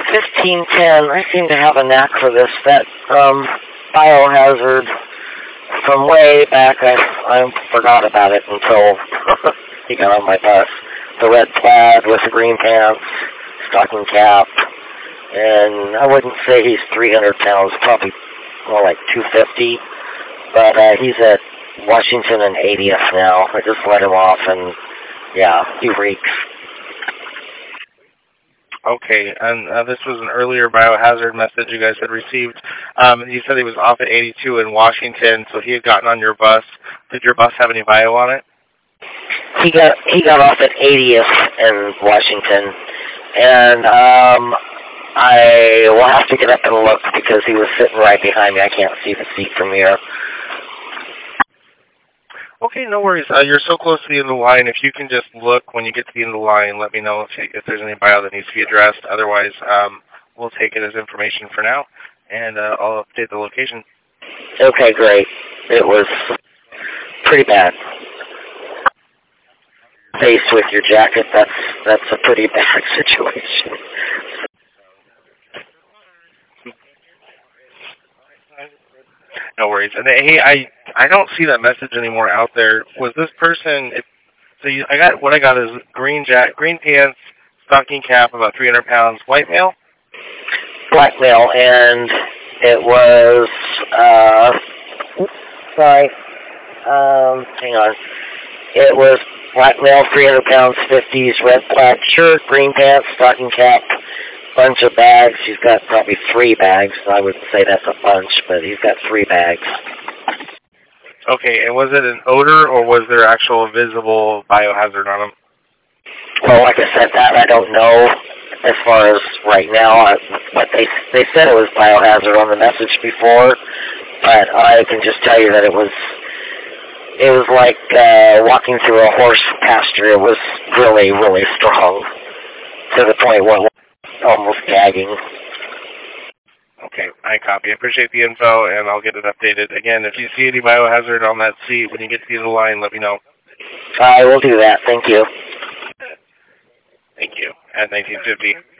1510, I seem to have a knack for this. That biohazard from way back, I forgot about it until he got on my bus. The red plaid with the green pants, stocking cap, and I wouldn't say he's 300 pounds, probably more like 250, but he's at Washington and 80th now. I just let him off, and yeah, he reeks. Okay, and this was an earlier biohazard message you guys had received. You said he was off at 82 in Washington, so he had gotten on your bus. Did your bus have any bio on it? He got off at 80th in Washington, and I will have to get up and look because he was sitting right behind me. I can't see the seat from here. Okay, no worries. You're so close to the end of the line. If you can just look when you get to the end of the line, let me know if there's any bio that needs to be addressed. Otherwise, we'll take it as information for now, and I'll update the location. Okay, great. It was pretty bad. Face with your jacket, that's a pretty bad situation. No worries. And hey, I don't see that message anymore out there. Was this person? What I got is green pants, stocking cap, about 300 pounds, white male. Black male, and it was hang on. It was black male, 300 pounds, 50s, red plaid shirt, green pants, stocking cap, bunch of bags. He's got probably 3 bags. I wouldn't say that's a bunch, but he's got 3 bags. Okay, and was it an odor, or was there actual visible biohazard on him? Well, like I said, that I don't know as far as right now. But they said it was biohazard on the message before, but I can just tell you that it was like walking through a horse pasture. It was really, really strong to the point where it was almost gagging. Okay, I copy. I appreciate the info, and I'll get it updated. Again, if you see any biohazard on that seat when you get to the end of the line, let me know. I will do that. Thank you. Thank you. At 1950.